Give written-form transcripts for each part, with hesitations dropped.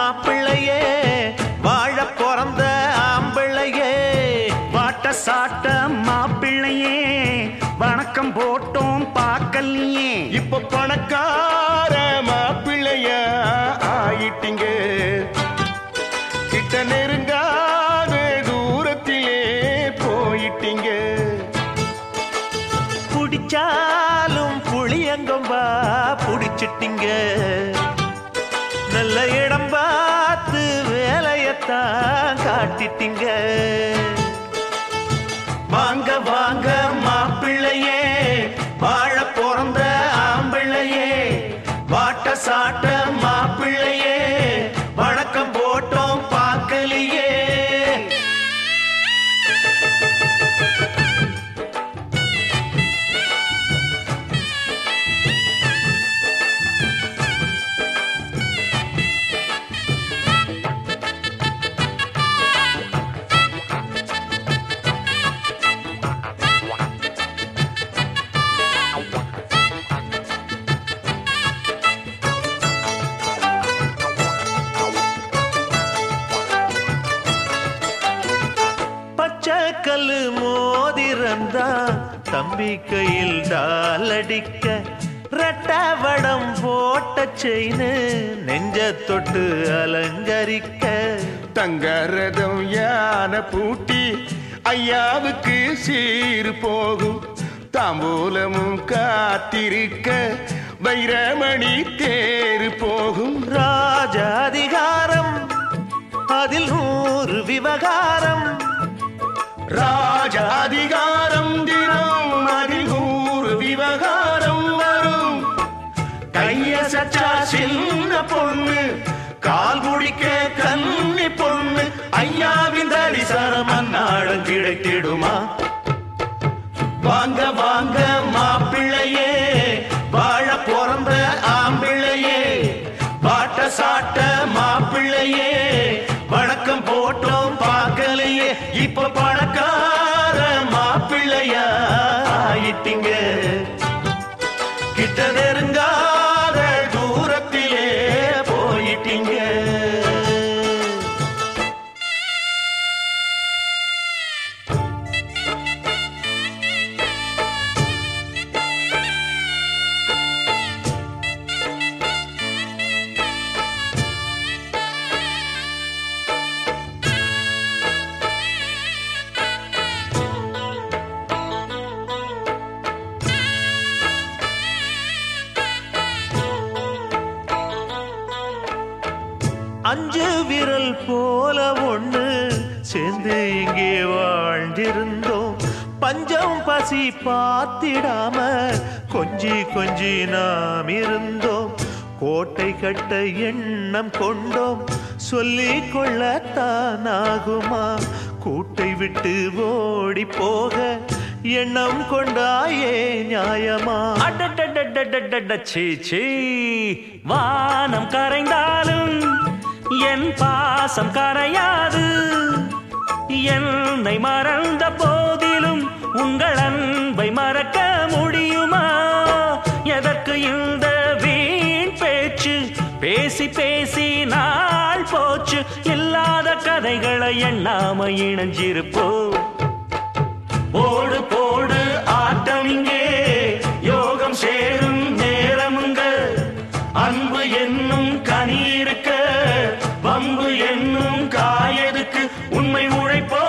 மாப்பிள்ளையே வாழ பிறந்த ஆம்பிள்ளையே வாட்ட சாட்ட மாப்பிள்ளையே வணக்கம் போட்டோம் பார்க்கலையே இப்ப பணக்கார மாப்பிள்ளைய ஆயிட்டீங்க கிட்ட நெருங்காத தூரத்திலே போயிட்டீங்க புடிச்சாலும் புளியங்கம்பா புடிச்சிட்டீங்க நல்ல இடம் பார்த்து வேலையத்தான் காட்டிட்டீங்க வாங்க வாங்க மாப்பிள்ளையே வாழ பிறந்த ஆம்பிள்ளையே வாட்ட சாட்ட மாப்பிள்ளையே வணக்கம் போட்டோம் பார்க்கலையே கல்லு மோதிரந்தா தம்பி கையில் டாலடிக்க ரெட்டவடம் போட்ட செயினு நெஞ்ச தொட்டு அலங்கரிக்க தங்கரதம் யானை பூட்டி ஐயாவுக்கு சீர் போகும் தாம்பூலமும் காத்திருக்க வைரமணி தேர் போகும் ராஜாதிகாரம் அதில் 100 விவகாரம் ராஜாதிகாரம் தினம் அதில் 100 விவகாரம் வரும் கைய சச்சா சின்ன பொண்ணு கால் குடிக்க கன்னி பொண்ணு ஐயாவின் தரிசனம் அந்நாடம் கிடைத்திடுமா வாங்க வாங்க மாப்பிள்ளையே வாழ பிறந்த ஆம்பிள்ளையே பாட்ட சாட்ட மாப்பிள்ளையே வணக்கம் போட்டோம் பார்க்கலையே இப்ப பணக்கார மாப்பிள்ளையா ஆயிட்டீங்க கிட்ட நெருங்காத தூரத்திலே போயிட்டீங்க அஞ்சு விரல் போல ஒண்ணு சேர்ந்து இங்கே வாழ்ந்திருந்தோம் பஞ்சம் பசி பார்த்திடாம கொஞ்சி கொஞ்சி நாம் இருந்தோம் கோட்டை கட்ட எண்ணம் கொண்டோம் சொல்லிக் கொள்ளத்தான் ஆகுமா கூட்டை விட்டு ஓடி போக எண்ணம் கொண்டாயே நியாயமா சீ வானம் கரைந்தாலும் என் பாசம் கரையாது என்னை மறந்த போதிலும் உங்கள் அன்பை மறக்க முடியுமா எதற்கு இந்த வீண் பேச்சு பேசி பேசி நாள் போச்சு இல்லாத கதைகளை எண்ணாம இணைஞ்சிருப்போ போடு போடு ஆட்டம் இங்கே யோகம் சேரும் நேரமுங்க அன்பு என்னும் கனி இருக்க வம்பு என்னும் காயதுக்கு உண்மை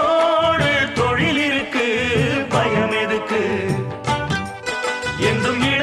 உழைப்போடு தொழில் இருக்கு பயம் எதுக்கு என்றும்